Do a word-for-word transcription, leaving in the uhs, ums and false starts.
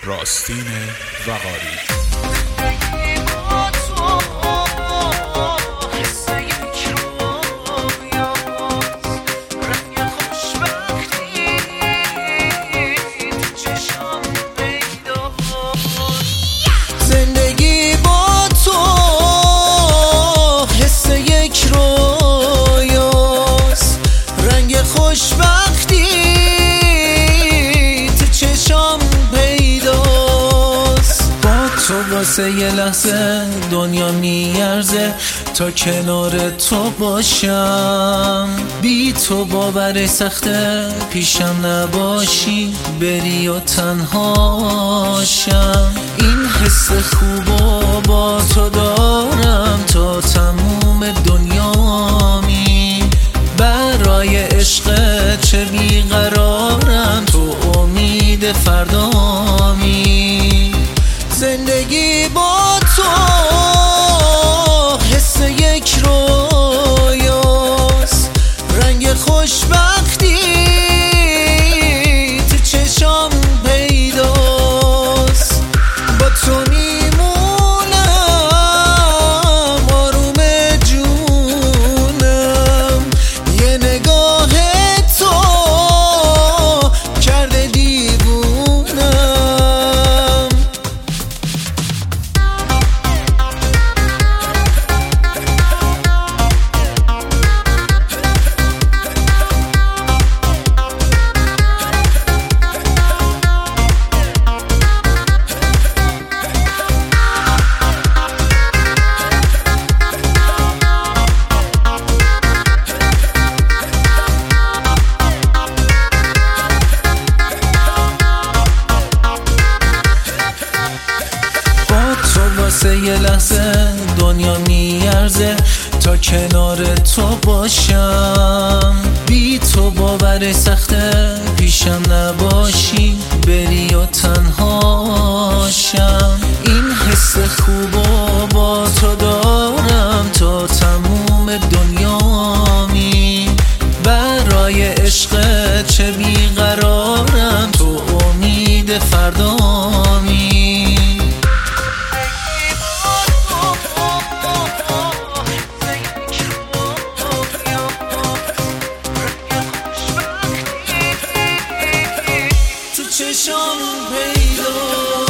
راستین وقاری. زندگی با تو حس یک رویاست، رنگ خوشبختی تو چشام پیداست. با تو واسه یه لحظه دنیا میارزه تا کنار تو باشم. بی تو باور سخته پیشم نباشی، بری و تنهاشم. این حس خوبو با تو دارم تا تموم دنیامی. برای عشقت چه بیقرارم، تو امید فردامی. زندگی با تو حس یک رویاست، رنگ خوشبختی تو چشام پیداست. با تو میمونم آروم جونم، یه نگاه تو کرده دیوونم. واسه یه لحظه دنیا میارزه تا کنار تو باشم. بی تو باور سخته پیشم نباشی، بری و تنهاشم. این حس خوبو با تو دارم تا تموم دنیامی. برای عشقت چه بیقرارم، تو امید فردامی. چشام پیدا